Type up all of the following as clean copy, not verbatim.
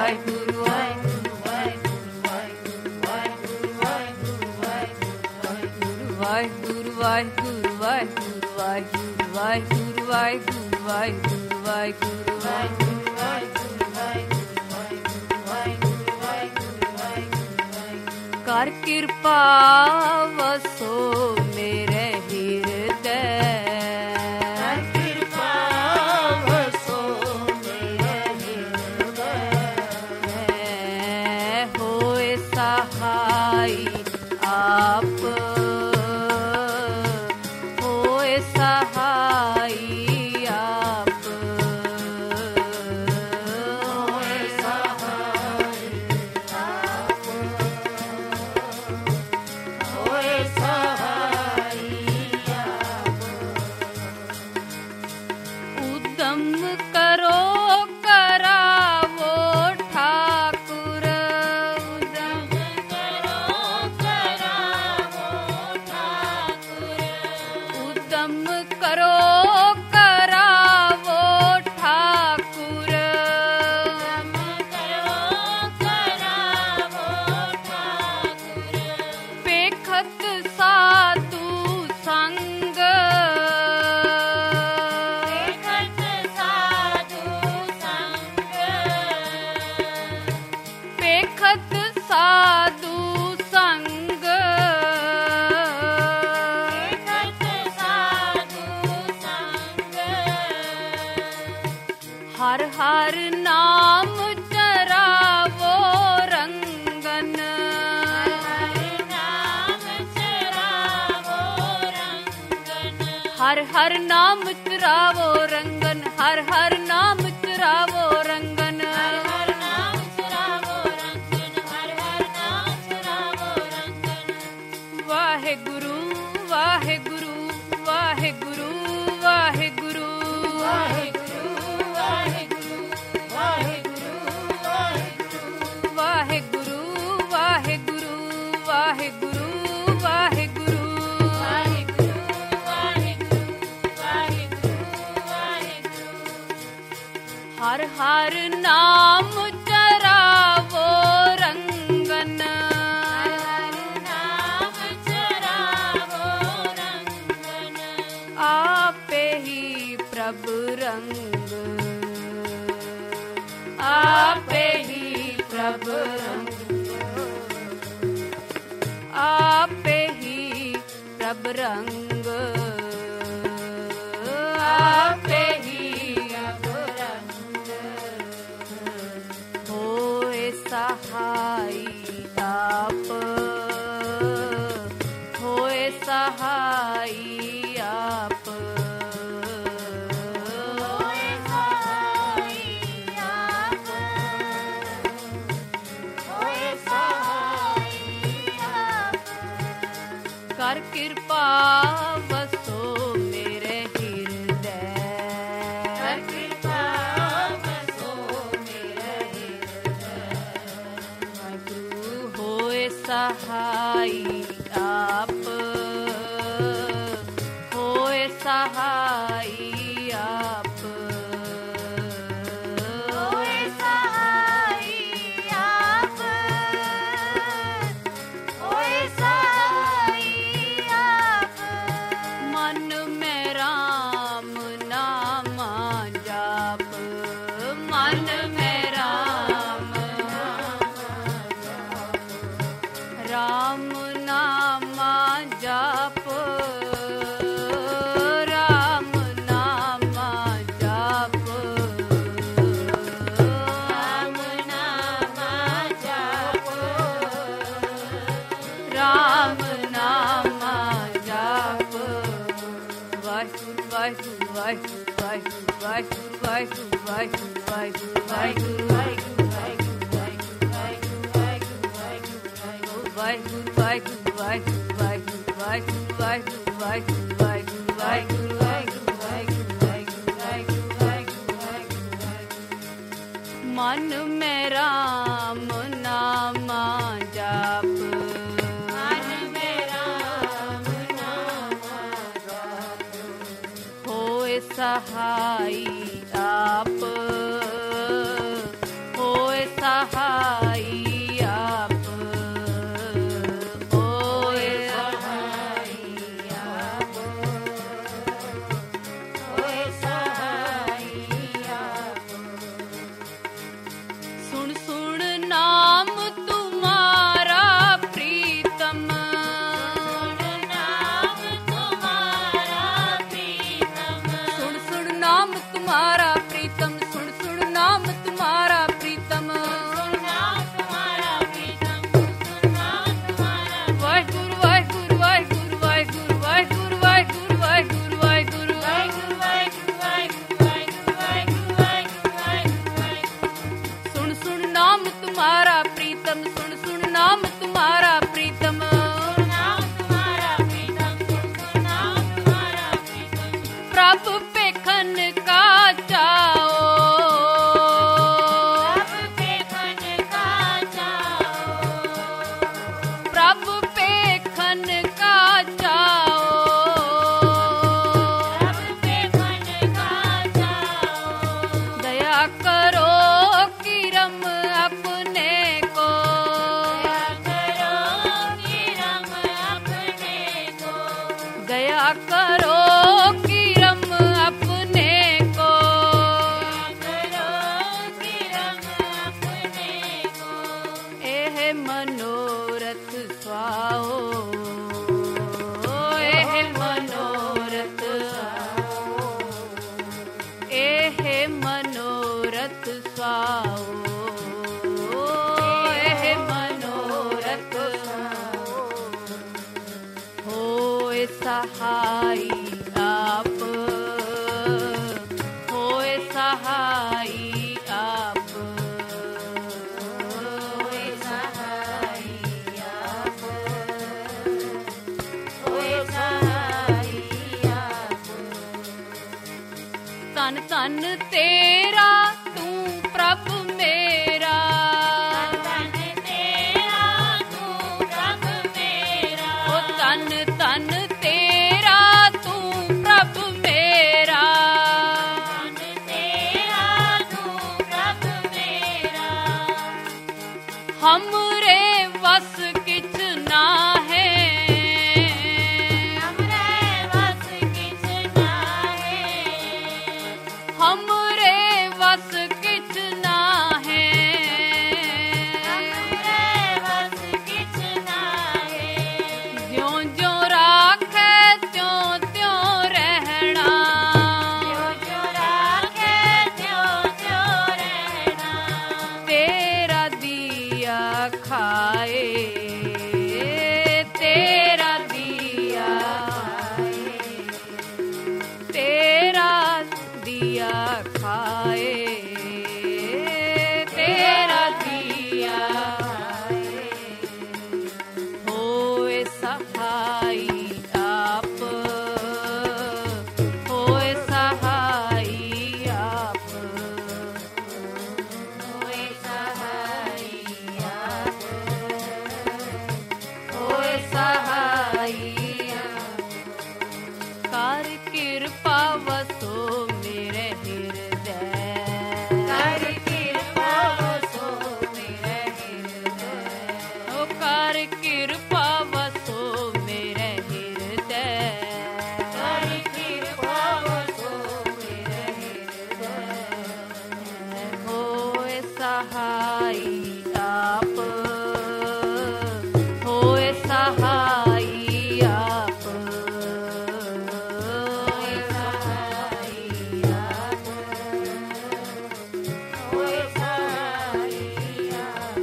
ਵਾਹਿਗੁਰੂ ਵਾਹਿਗੁਰੂ ਵਾਹਿਗੁਰੂ ਵਾਹਿਗੁਰੂ ਵਾਹਿਗੁਰੂ ਵਾਹਿਗੁਰੂ ਵਾਹਿਗੁਰੂ ਵਾਹਿਗੁਰੂ ਵਾਹਿਗੁਰੂ ਵਾਹਿਗੁਰੂ ਵਾਹਿਗੁਰੂ ਵਾਹਿਗੁਰੂ ਵਾਹਿਗੁਰੂ ਕਰ ਕਿਰਪਾ ਵਸੋ ਮੇਰੇ ਹਿਰਦੈ ਹੋਏ ਸਹਾਈ ਆਪ ਹੋਏ ਸਹਾਈ ਆਪ ਹੋਏ ਸਹਾਈ ਹੋਏ ਸਹਾਈ ਉਦਮ ਕਰੋ ਕਰਾਵੋ ਠਾਕੁਰ ਉਦਮ ਉਦਮ ਕਰੋ ਕਰਾਵੋ ਠਾਕੁਰ ਪੇਖਤ ਸਾਧੂ ਸੰਗ ਪੇਖਤ ਸਾਧੂ ਸੰਗ ਹਰ ਹਰ ਨਾਮ ਚਰਾਵੋ ਰੰਗਨ ਹਰ ਹਰ ਨਾਮ ਚਰਾਵੋ ਰੰਗਨ ਹਰ ਹਰ ਨਾਮ ਚਰਾਵੋ ਰੰਗਨ ਵਾਹਿਗੁਰੂ ਵਾਹਿਗੁਰੂ ਵਾਹਿਗੁਰੂ ਵਾਹਿਗੁਰੂ ਵਾਹਿਗੁਰੂ ਵਾਹਿਗੁਰੂ ਵਾਹਿਗੁਰੂ ਵਾਹਿਗੁਰੂ ਹਰ ਹਰ ਨਾਮ ਚਰਾਵੋ ਰੰਗਨ ਆਪੇ ਹੀ ਪ੍ਰਭ ਰੰਗ ਆਪੇ ਹੀ ਪ੍ਰਭ ਰੰਗ ਆਪੇ ਹੀ ਪ੍ਰਭ ਰੰਗ ਆਪੇ ਹੀ ਪ੍ਰਭ ਰੰਗ ਹੋਏ ਸਹਾਈ ਆਪ ਹੋਏ ਸਹਾਈ ਆਪ ਕਰ ਕਿਰਪਾ ਵਸੋ ਮੇਰੇ ਹਿਰਦੈ ਵਾਹਿਗੁਰੂ ਹੋਏ ਸਹਾਈ ਆਪ ਹੋਏ ਸਹਾਈ ਆਪ ਮਨ ਮੈਂ ਰਾਮ ਨਾਮਾ ਜਾਪ ਮਨ ਮੈਂ ਰਾਮ ਰਾਮ ਨਾਮਾ ਜਾਪ ਰਾਮ ਨਾਮਾ ਜਾਪ ਰਾਮ ਨਾਮਾ ਜਾਪ ਰਾਮ ਨਾਮਾ ਜਾਪ ਵਾਹਿਗੁਰੂ ਵਾਹਿਗੁਰੂ ਵਾਹਿਗੁਰੂ ਵਾਹਿਗੁਰੂ ਵਾਹਿਗੁਰੂ ਵਾਹਿਗੁਰੂ ਵਾਹਿਗੁਰੂ ਵਾਹਿਗੁਰੂ ਵਾਹਿਗੁਰੂ ਵਾਹਿਗੁਰੂ ਵਾਹਿਗੁਰੂ ਵਾਹਿਗੁਰੂ ਵਾਹਿਗੁਰੂ ਵਾਹਿਗੁਰੂ ਵਾਹਿਗੁਰੂ ਵਾਹਿਗੁਰੂ ਮਨ ਮੈਂ ਰਾਮ ਨਾਮਾ ਜਾਪ ਮਨ ਮੈਂ ਰਾਮ ਨਾਮਾ ਜਾਪ ਹੋਏ ਸਹਾਈ ਆਪ ਹੋਏ ਸਹਾਈ मनोरथ सुआओ, एह मनोरथ होए सहाई आप, होए सहाई आप, होए सहाई आप, होए सहाई आप। तन तन तेरा तू प्रभु मेरा, तन तेरा तू प्रभु मेरा, ओ तन तन तेरा तू प्रभु मेरा, तन तेरा तू प्रभु मेरा। हमरे वस किछ ना है, हमरे वस किछ ना है, हमरे वस किछ ना है, हमरे वस किछ ना है। ज्यों ज्यों राखे त्यों त्यों रहना, जो जो राखे त्यों त्यों रहना, तेरा दिया खाए, तेरा दिया तेरा दिया खाए, तेरा दिया होए सहाई आप, होए सहाई आप, होए सहाई आप, होए सहाई कर कृपा वसो मेरे हृदय, कर कृपा वसो मेरे हृदय, ओ कर कृपा वसो मेरे हृदय, कर कृपा वसो मेरे हृदय। होए सहाई आप, होए सहाई आप, होए सहाई आप, होए सहाई आप।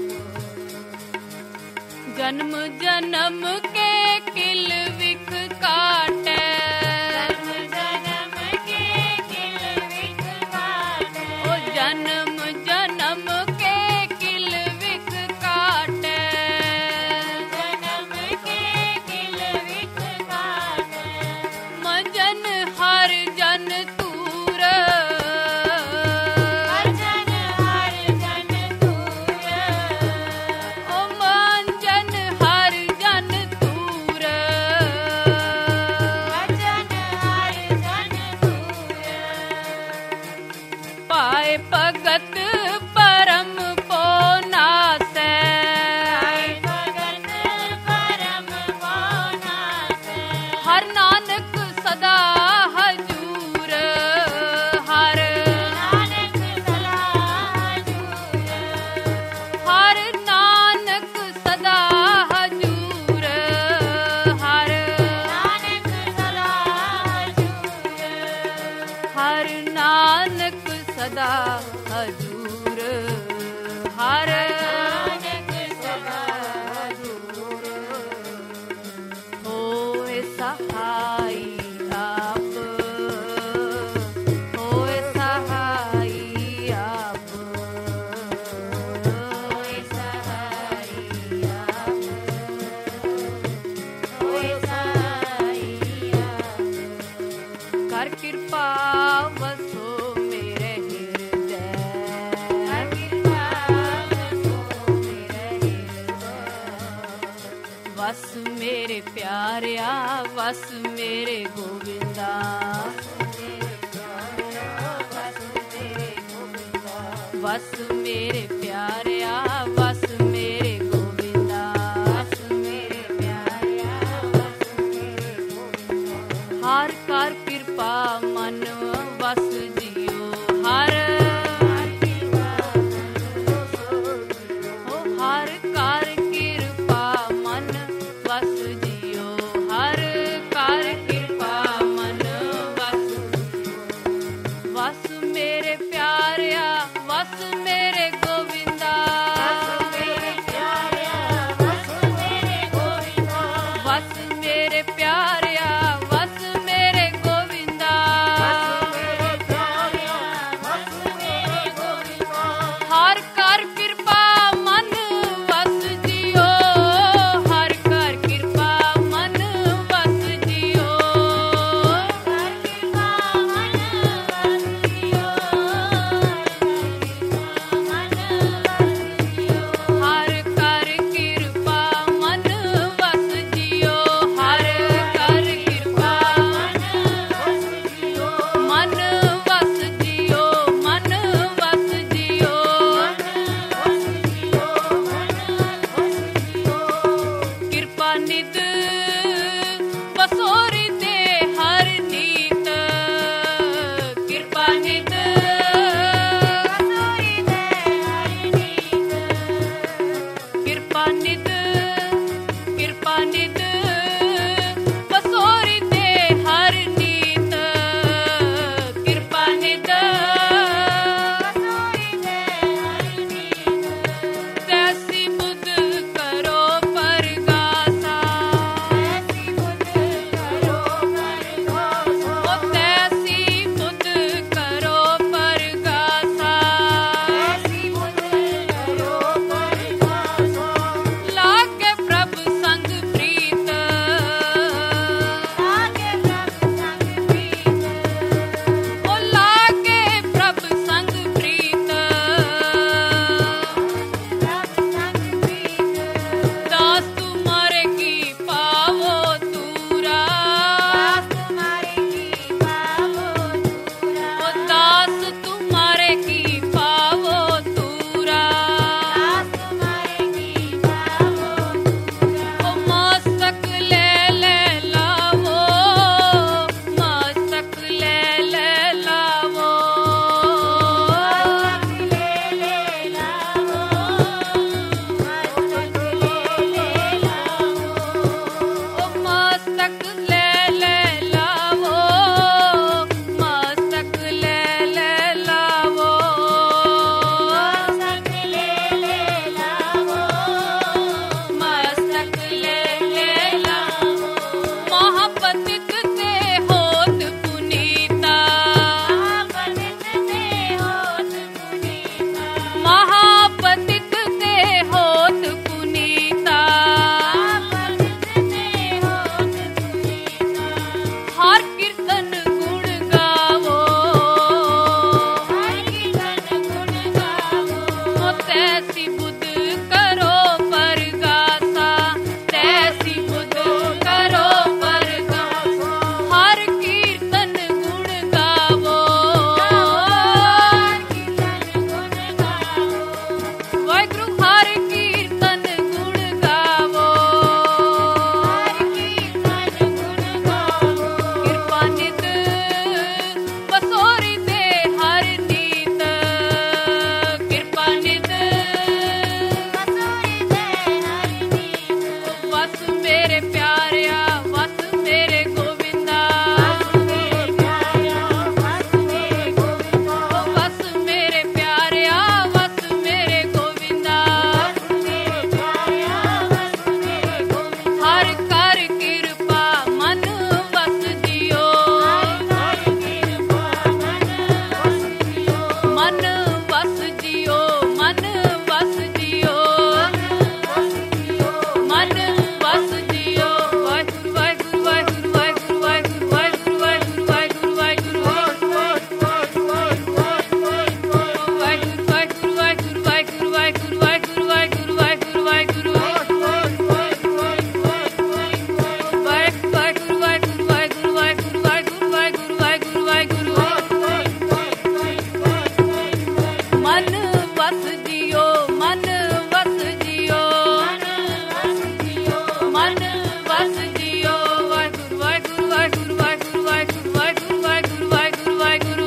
जन्म जन्म के किल विख काटे, जन्म जन्म के किल विख काटे, ओ जन्म जन्म के किल विख काटे, जन्म के किल विख काटे, मजन हर जन तूर, हर जन दूर, ओ मंजन हर जन तूर, हर जन दूर। पाए भगत परम पोनासै, आए भगत परम पौनासै, हर नानक सदा हजूर, हर नानक सदा हजूर, हर नानक सदा हजूर, हर नानक सदा हजूर, हर नानक सदा हजूर, हर नानक सदा हजूर। होए सहाई आप, होए सहाई आप, होए सहाई आप, होए सहाई आप। कर कृपा वसो मेरे हृदय, कर कृपा वसो मेरे हृदय, वस मेरे प्यारिया वस मेरे गोविंदा, वस मेरे प्यारिया वस मेरे गोविंदा, वस मेरे प्यारिया वस मेरे गोविंदा। हर कर कृपा मन वस जियो, हर ओ हर कर कृपा मन वस जियो, हर कर कृपा मन वस, वस मेरे प्यारे ਮਨ ਵਸ ਜਿਓ ਮਨ ਵਸ ਜਿਓ ਮਨ ਵਸ ਜਿਓ ਵਾਹਿਗੁਰੂ ਵਾਹਿਗੁਰੂ ਵਾਹਿਗੁਰੂ ਵਾਹਿਗੁਰੂ ਵਾਹਿਗੁਰੂ ਵਾਹਿਗੁਰੂ ਵਾਹਿਗੁਰੂ ਵਾਹਿਗੁਰੂ ਮਨ ਵਸ ਜਿਓ ਮਨ ਵਸ ਜਿਓ ਮਨ ਵਸ ਜਿਓ ਵਾਹਿਗੁਰੂ ਵਾਹਿਗੁਰੂ ਵਾਹਿਗੁਰੂ ਵਾਹਿਗੁਰੂ ਵਾਹਿਗੁਰੂ ਵਾਹਿਗੁਰੂ ਵਾਹਿਗੁਰੂ ਵਾਹਿਗੁਰੂ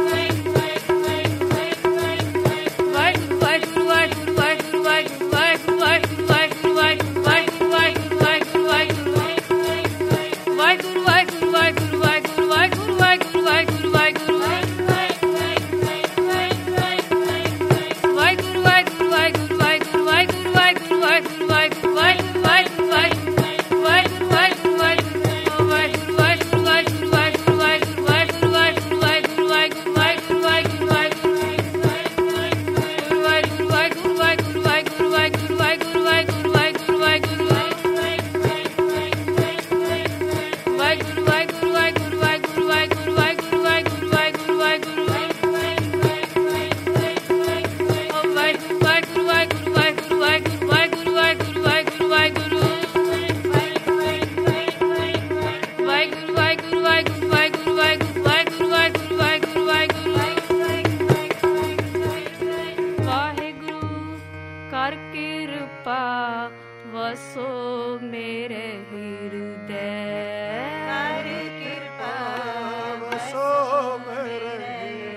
ਕਰ ਕਿਰਪਾ ਵਸੋ ਮੇਰੇ ਹਿਰਦੈ ਕਰ ਕਿਰਪਾ ਵਸੋ ਮੇਰੇ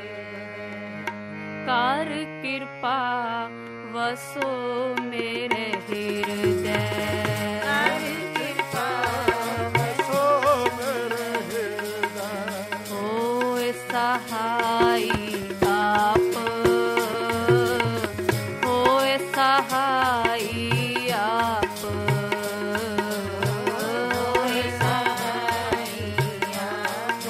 ਕਰ ਕਿਰਪਾ ਵਸੋ ਮੇਰੇ ਹਿਰਦੈ ਕਰ ਕਿਰਪਾ ਵਸੋ ਮੇਰੇ ਹਿਰਦੈ ਹੋਏ ਸਹਾਈ ਆਪ ਹੋਏ ਸਹਾਈ ਆਪ ਹੋਏ ਸਹਾਈ ਆਪ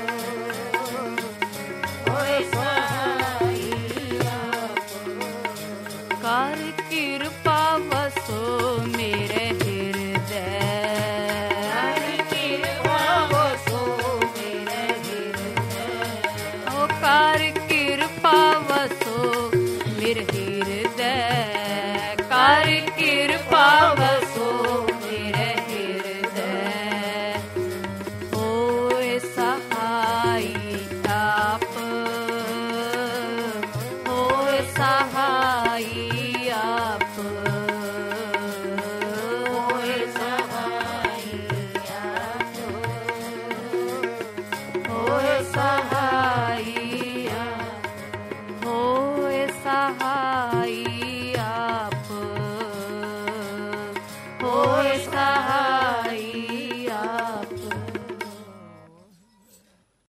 ਹੋਏ ਸਹਾਈ ਆਪ ਕਰ ਕਿਰਪਾ ਵਸੋ ਮੇਰੇ ਹਿਰਦੈ ਕਰ ਕਿਰਪਾ ਵਸੋ ਮੇਰੇ ਹਿਰਦੈ ਓ ਕਰ ਕਿਰਪਾ ਵਸੋ ਮੇਰੇ ਹਿਰਦੈ ਕਰ ਕਿਰਪਾ ਵਸੋ ਮੇਰੇ ਹਿਰਦੈ ਹੋਏ ਸਹਾਈ ਆਪ ਹੋਏ ਸਹਾਈ